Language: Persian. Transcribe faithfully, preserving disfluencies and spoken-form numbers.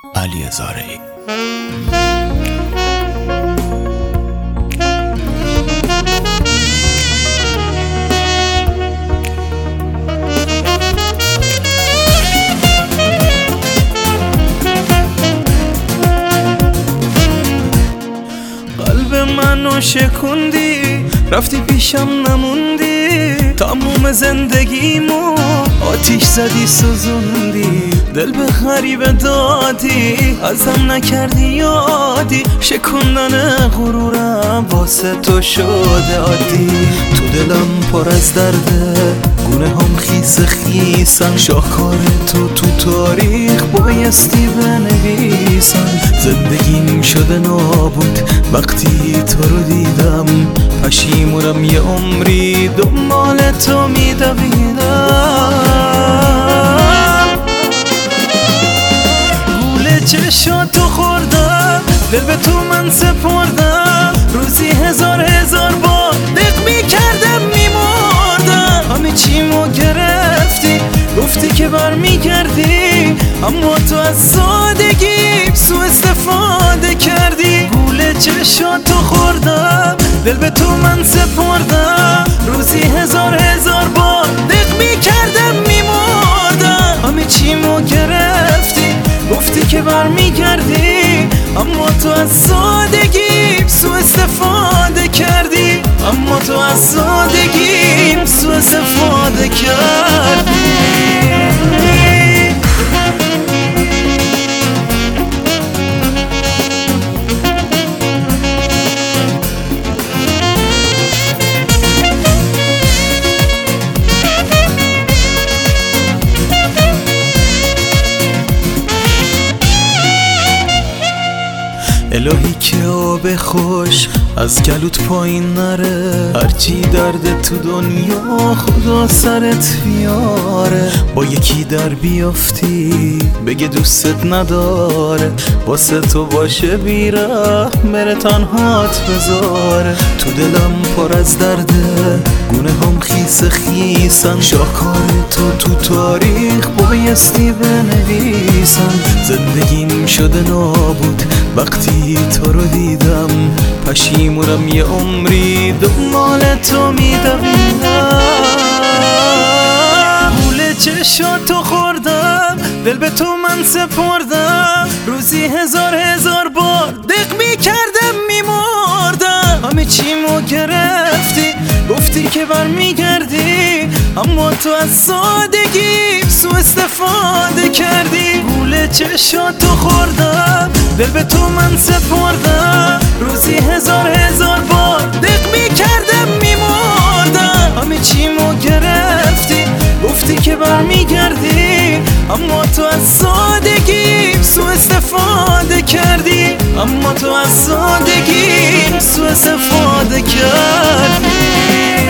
علی زارعی. قلب منو شکوندی، رفتی پیشم نموندی، تموم زندگیمو آتیش زدی سوزوندی، دل به غریبه دادی، ازم نکردی یادی، شکوندن غرورم واسه تو شده عادی. تو دلم پر از درده، گونه هم خیس خیسن، شاهکار تو تو تاریخ بایستی بنویسن. زندگیم شده نابود وقتی تو رو دیدم، پشیمونم یه عمری دنبال تو میدویدم. گوله چشاتو خوردم، دل به تو من سپردم، روزی هزار هزار بار دق میکردم میمردم. همه چیمو گرفتی، گفتی که برمیگردی، اما تو از سادگی سو استفاده کردی. گوله چشاتو خوردم، دل به تو من سپردم، روزی هزار هزار بار دق میکردم میمردم. همه چیمو گرفتی، گفتی که برمیگردی، اما تو از سادگی سو استفاده کردی، اما تو از سادگی سو استفاده کردی. الهی که آب خوش از گلوت پایین نره، هرچی درد تو دنیا خدا سرت بیاره. با یکی در بیافتی بگه دوستت نداره، واسه تو باشه بیره بره تنهات بذاره. تو دلم پر از درده، گونه هم خیس خیسن، شاهکار تو تو تاریخ بایستی بنویسن. زندگیم شده نابود وقتی تو رو دیدم، پشیمونم یه عمری دنبال تو میدویدم. گوله چشاتو خوردم، دل به تو من سپردم، روزی هزار هزار بار دق میکردم میمردم. همه چیمو گرفتی، گفتی که برمیگردی، اما تو از سادگی سو استفاده کردی. گوله چشاتو خوردم، دل به تو من سپردم، روزی هزار هزار بار دق میکردم میمردم. همه چیمو گرفتی، گفتی که برمیگردی، اما تو از سادگی سو استفاده کردی، اما تو از سادگی سو استفاده کردی.